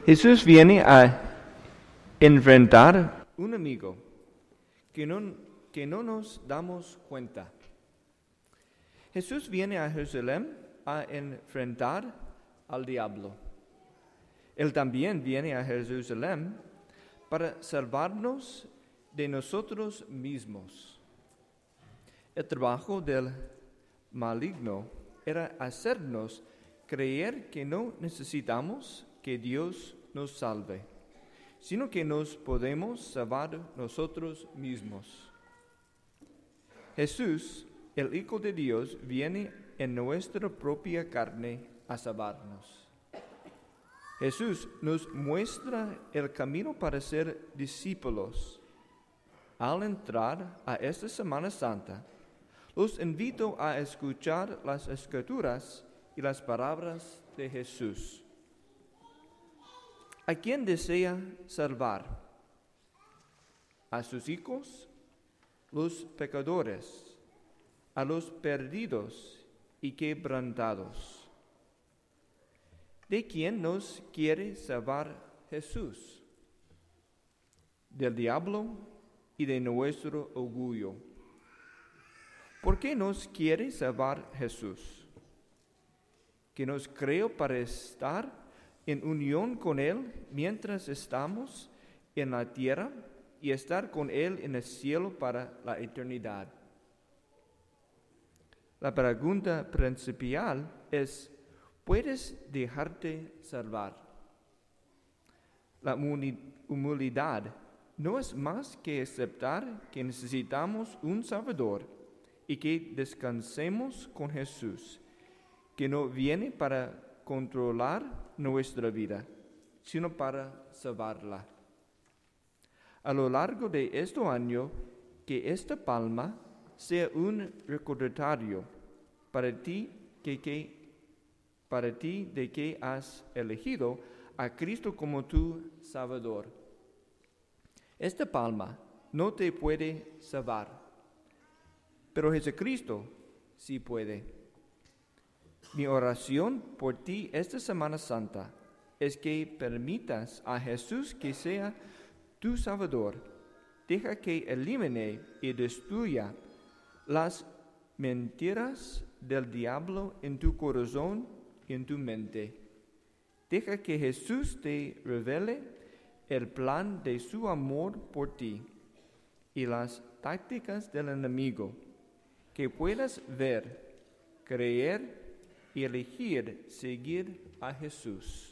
Jesús viene a enfrentar un amigo que no nos damos cuenta. Jesús viene a Jerusalén a enfrentar al diablo. Él también viene a Jerusalén para salvarnos de nosotros mismos. El trabajo del maligno era hacernos creer que no necesitamos que Dios nos salve, sino que nos podemos salvar nosotros mismos. Jesús, el Hijo de Dios, viene en nuestra propia carne a salvarnos. Jesús nos muestra el camino para ser discípulos. Al entrar a esta Semana Santa, los invito a escuchar las Escrituras y las palabras de Jesús. ¿A quién desea salvar? ¿A sus hijos? Los pecadores, a los perdidos y quebrantados. ¿De quién nos quiere salvar Jesús? Del diablo y de nuestro orgullo. ¿Por qué nos quiere salvar Jesús? Que nos creó para estar en unión con Él mientras estamos en la tierra y estar con Él en el cielo para la eternidad. La pregunta principal es, ¿puedes dejarte salvar? La humildad no es más que aceptar que necesitamos un Salvador y que descansemos con Jesús, que no viene para controlar nuestra vida, sino para salvarla. A lo largo de este año, que esta palma sea un recordatorio para ti de que has elegido a Cristo como tu Salvador. Esta palma no te puede salvar, pero Jesucristo sí puede. Mi oración por ti esta Semana Santa es que permitas a Jesús que sea tu Salvador. Deja que elimine y destruya las mentiras del diablo en tu corazón y en tu mente. Deja que Jesús te revele el plan de su amor por ti y las tácticas del enemigo, que puedas ver, creer y elegir seguir a Jesús.